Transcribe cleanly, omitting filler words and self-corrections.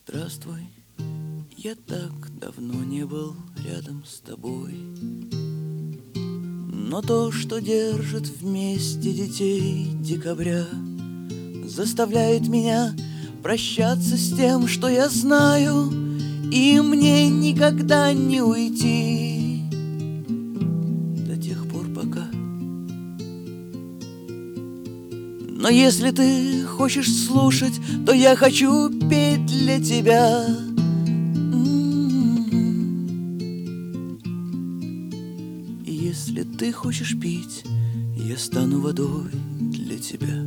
Здравствуй, я так давно не был рядом с тобой. Но то, что держит вместе детей декабря, заставляет меня прощаться с тем, что я знаю, и мне никогда не уйти до тех пор, пока. Но если ты хочешь слушать, то я хочу петь для тебя. И если ты хочешь пить, я стану водой для тебя.